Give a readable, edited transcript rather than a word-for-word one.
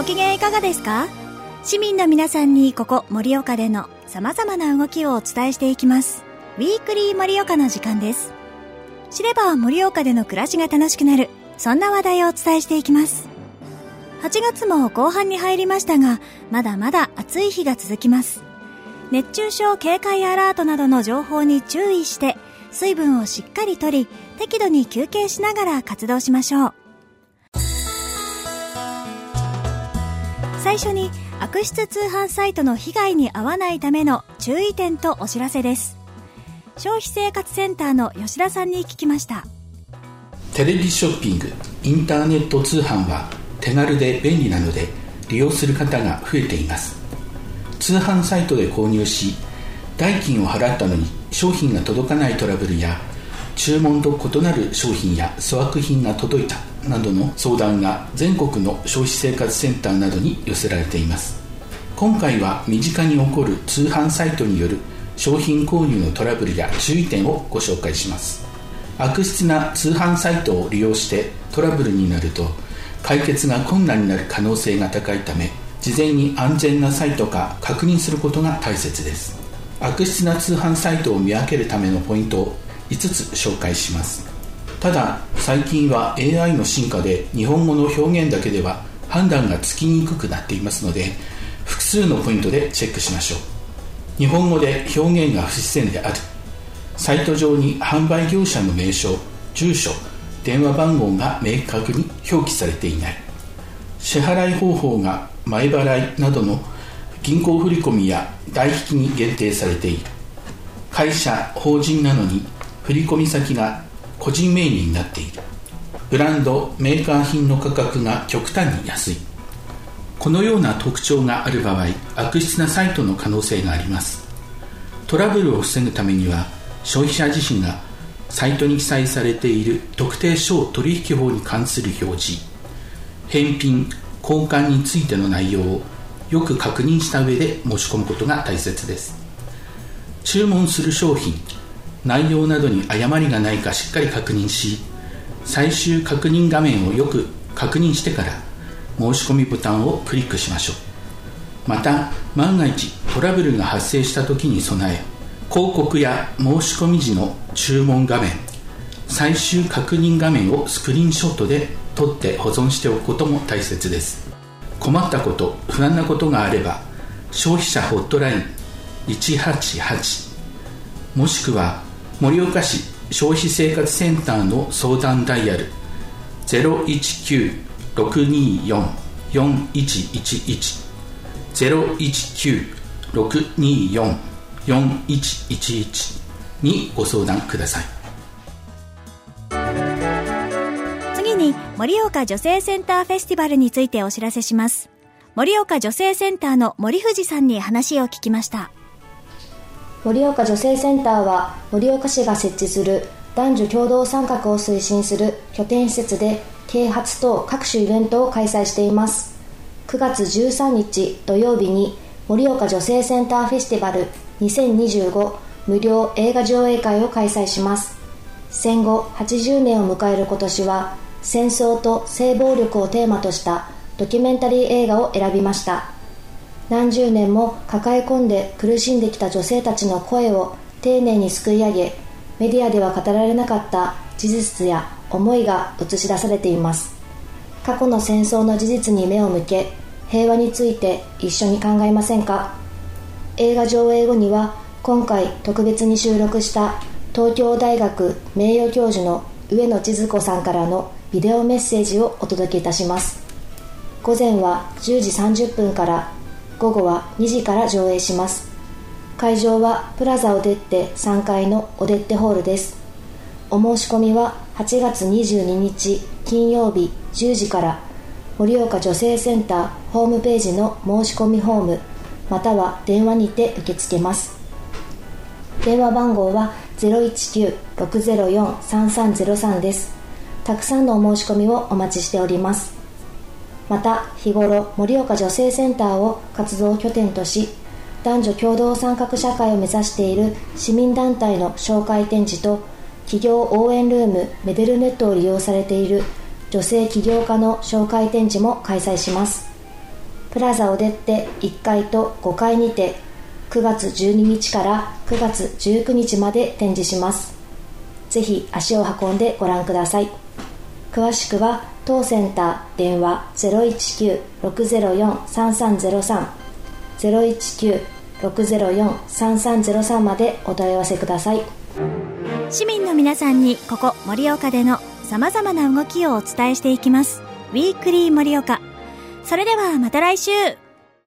ご機嫌いかがですか？市民の皆さんにここ盛岡での様々な動きをお伝えしていきます。ウィークリー盛岡の時間です。知れば盛岡での暮らしが楽しくなる、そんな話題をお伝えしていきます。8月も後半に入りましたが、まだまだ暑い日が続きます。熱中症警戒アラートなどの情報に注意して、水分をしっかりとり、適度に休憩しながら活動しましょう。最初に悪質通販サイトの被害に遭わないための注意点とお知らせです。消費生活センターの吉田さんに聞きました。 テレビショッピング、インターネット通販は手軽で便利なので利用する方が増えています。通販サイトで購入し、代金を払ったのに商品が届かないトラブルや、注文と異なる商品や粗悪品が届いたなどの相談が全国の消費生活センターなどに寄せられています。今回は身近に起こる通販サイトによる商品購入のトラブルや注意点をご紹介します。悪質な通販サイトを利用してトラブルになると解決が困難になる可能性が高いため、事前に安全なサイトか確認することが大切です。悪質な通販サイトを見分けるためのポイントを5つ紹介します。ただ、最近は AI の進化で日本語の表現だけでは判断がつきにくくなっていますので、複数のポイントでチェックしましょう。日本語で表現が不自然である、サイト上に販売業者の名称、住所、電話番号が明確に表記されていない、支払い方法が前払いなどの銀行振込や代引きに限定されている、会社・法人なのに振込先が個人名義になっている、ブランド・メーカー品の価格が極端に安い。このような特徴がある場合、悪質なサイトの可能性があります。トラブルを防ぐためには、消費者自身がサイトに記載されている特定商取引法に関する表示、返品・交換についての内容をよく確認した上で申し込むことが大切です。注文する商品、内容などに誤りがないかしっかり確認し、最終確認画面をよく確認してから申し込みボタンをクリックしましょう。また、万が一トラブルが発生した時に備え、広告や申し込み時の注文画面、最終確認画面をスクリーンショットで撮って保存しておくことも大切です。困ったこと、不安なことがあれば、消費者ホットライン188、もしくは盛岡市消費生活センターの相談ダイヤル 019-624-4111 019-624-4111 にご相談ください。 次に盛岡女性センターフェスティバルについてお知らせします。盛岡女性センターの森藤さんに話を聞きました。 盛岡女性センターは盛岡市が設置する男女共同参画を推進する拠点施設で啓発等各種イベントを開催しています。9月13日土曜日に盛岡女性センターフェスティバル2025無料映画上映会を開催します。戦後80年を迎える今年は、戦争と性暴力をテーマとしたドキュメンタリー映画を選びました。何十年も抱え込んで苦しんできた女性たちの声を丁寧にすくい上げ、メディアでは語られなかった事実や思いが映し出されています。過去の戦争の事実に目を向け、平和について一緒に考えませんか。映画上映後には、今回特別に収録した東京大学名誉教授の上野千鶴子さんからのビデオメッセージをお届けいたします。午前は10時30分から午後は2時から上映します。会場はプラザオデッテ3階のオデッテホールです。お申し込みは8月22日金曜日10時から盛岡女性センターホームページの申し込みフォームまたは電話にて受け付けます。電話番号は 019-604-3303 です。たくさんのお申し込みをお待ちしております。また日頃盛岡女性センターを活動拠点とし、男女共同参画社会を目指している市民団体の紹介展示と企業応援ルームメデルネットを利用されている女性起業家の紹介展示も開催します。 プラザオデッテ1階と5階にて9月12日から9月19日まで展示します。ぜひ足を運んでご覧ください。詳しくは当センター電話 019-604-3303 019-604-3303 までお問い合わせください。 市民の皆さんにここ盛岡でのさまざまな動きをお伝えしていきます。ウィークリー盛岡。それではまた来週。